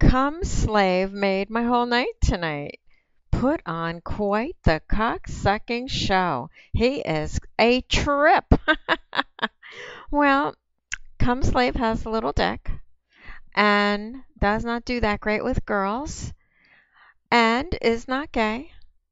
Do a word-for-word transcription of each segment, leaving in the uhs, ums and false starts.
Come slave made my whole night tonight. Put on quite the cock-sucking show. He is a trip. Well, Come Slave has a little dick and does not do that great with girls and is not gay.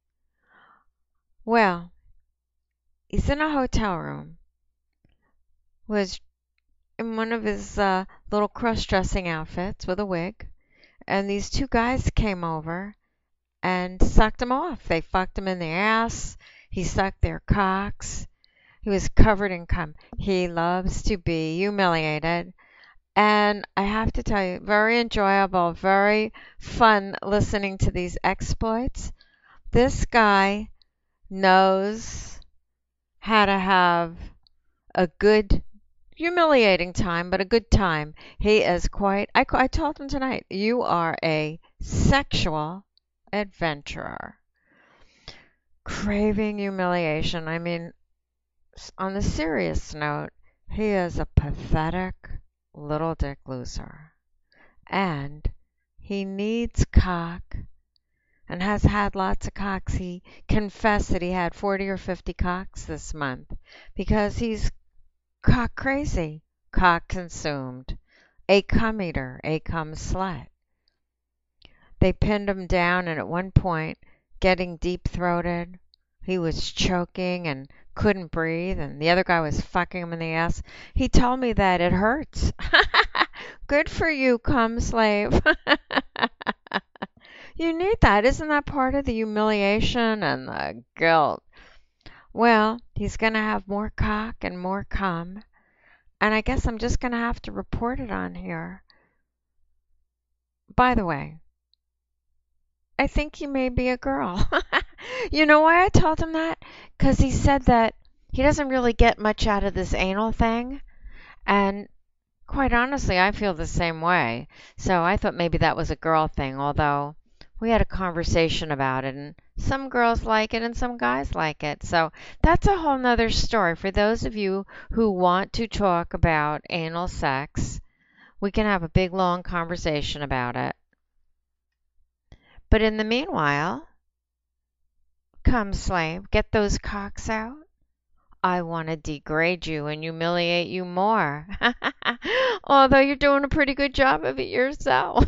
Well, he's in a hotel room, was in one of his uh, little cross-dressing outfits with a wig, and these two guys came over and sucked him off. They fucked him in the ass. He sucked their cocks. He was covered in cum. He loves to be humiliated. And I have to tell you, very enjoyable, very fun listening to these exploits. This guy knows how to have a good, humiliating time, but a good time. He is quite, I, I told him tonight, you are a sexual adventurer. Craving humiliation. I mean, on the serious note, he is a pathetic little dick loser. And he needs cock and has had lots of cocks. He confessed that he had forty or fifty cocks this month because he's cock crazy, cock consumed, a cum eater, a cum slut. They pinned him down, and at one point, getting deep throated, he was choking and couldn't breathe, and the other guy was fucking him in the ass. He told me that it hurts. Good for you, cum slave. You need that. Isn't that part of the humiliation and the guilt? Well, he's going to have more cock and more cum, and I guess I'm just going to have to report it on here. By the way, I think he may be a girl. You know why I told him that? Because he said that he doesn't really get much out of this anal thing. And quite honestly, I feel the same way. So I thought maybe that was a girl thing, although we had a conversation about it, and some girls like it and some guys like it. So that's a whole nother story. For those of you who want to talk about anal sex, we can have a big, long conversation about it. But in the meanwhile, come slave, get those cocks out. I want to degrade you and humiliate you more. Although you're doing a pretty good job of it yourself.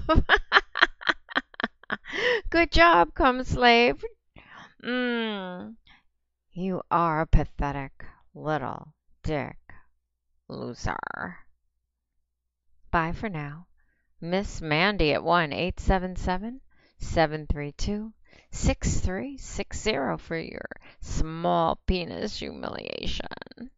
Good job, come slave. Mm, you are a pathetic little dick loser. Bye for now. Miss Mandy at one eight seven seven, seven three two, six three six zero for your small penis humiliation.